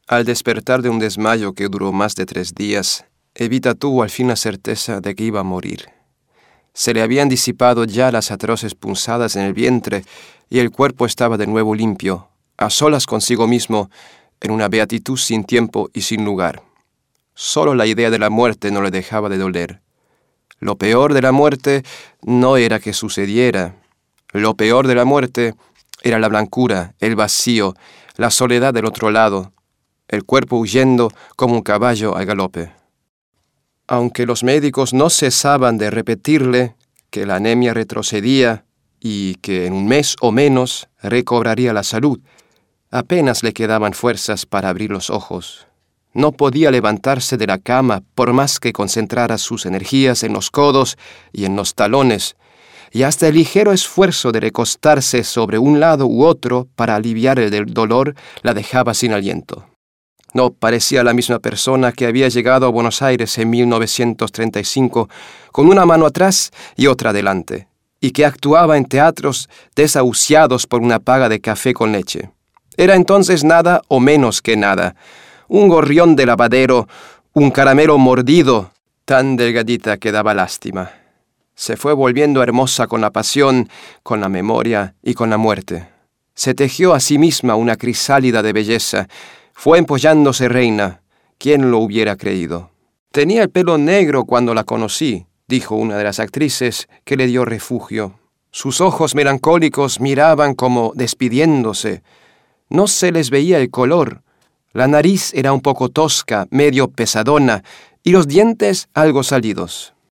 Al despertar de un desmayo que duró más de 3 días, Evita tuvo al fin la certeza de que iba a morir. Se le habían disipado ya las atroces punzadas en el vientre y el cuerpo estaba de nuevo limpio, a solas consigo mismo, en una beatitud sin tiempo y sin lugar. Solo la idea de la muerte no le dejaba de doler. Lo peor de la muerte no era que sucediera. Lo peor de la muerte era la blancura, el vacío, la soledad del otro lado, el cuerpo huyendo como un caballo al galope. Aunque los médicos no cesaban de repetirle que la anemia retrocedía y que en un mes o menos recobraría la salud, apenas le quedaban fuerzas para abrir los ojos. No podía levantarse de la cama por más que concentrara sus energías en los codos y en los talones, y hasta el ligero esfuerzo de recostarse sobre un lado u otro para aliviar el dolor la dejaba sin aliento. No parecía la misma persona que había llegado a Buenos Aires en 1935 con una mano atrás y otra adelante, y que actuaba en teatros desahuciados por una paga de café con leche. Era entonces nada o menos que nada, un gorrión de lavadero, un caramelo mordido, tan delgadita que daba lástima. Se fue volviendo hermosa con la pasión, con la memoria y con la muerte. Se tejió a sí misma una crisálida de belleza. Fue empollándose reina. ¿Quién lo hubiera creído? Tenía el pelo negro cuando la conocí, dijo una de las actrices que le dio refugio. Sus ojos melancólicos miraban como despidiéndose. No se les veía el color. La nariz era un poco tosca, medio pesadona, y los dientes algo salidos.